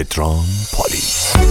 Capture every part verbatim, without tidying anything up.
پدرام پالی.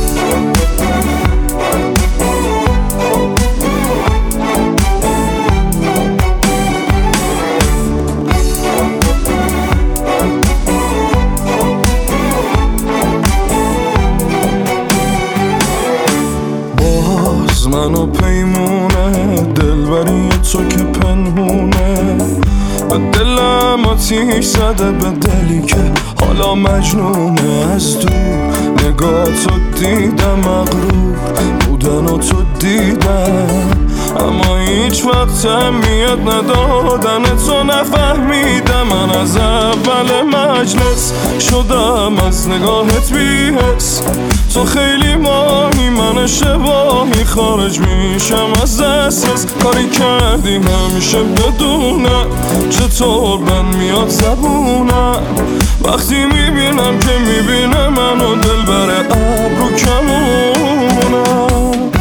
باز منو پیمونه دلبری تو که پنهونه، به دلم آتیش زده، به دلی که حالا مجنونه. از دور نگاه تو دیدم، مغرور بودن و تو دیدم، اما هیچ وقت اهمیت ندادن تو نفهمیدم. من از اول مجلس شدم از نگاهت بی‌حس، تو خیلی ماهی من اشتباهی، خارج میشم از دسترس. کاری کردی همیشه بدونم چطور من میاد زبونم، وقتی میبینم که میبینه منو دل بره ابرو کمونم.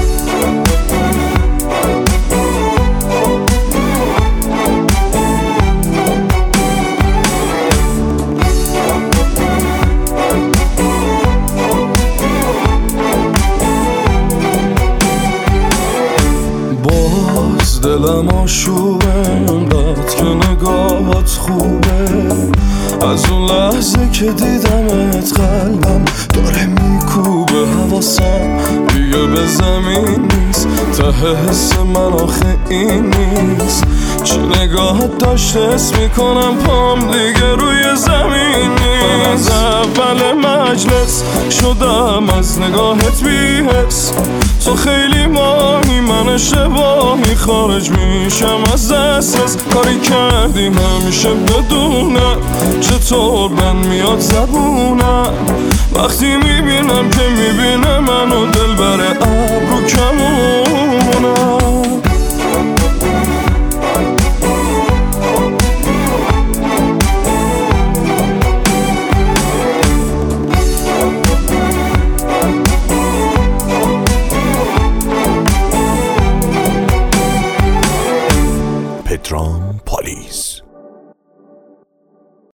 دلم آشوبه انقدر که نگاهات خوبه، از اون لحظه که دیدمت قلبم داره میکوبه. حواسم دیگه به زمین نیست، ته حس من آخه این نیست، چه نگاهت داشته حس میکنم پام دیگه روی زمین نیست. از اول مجلس شدم از نگاهت بی‌حس، تو خیلی ماهی من اشتباهی، خارج میشم از دسترس. کاری کردی همیشه بدونم چطور من میاد زبونم، وقتی میبینم که میبینه منو دل بره ابرو کمون.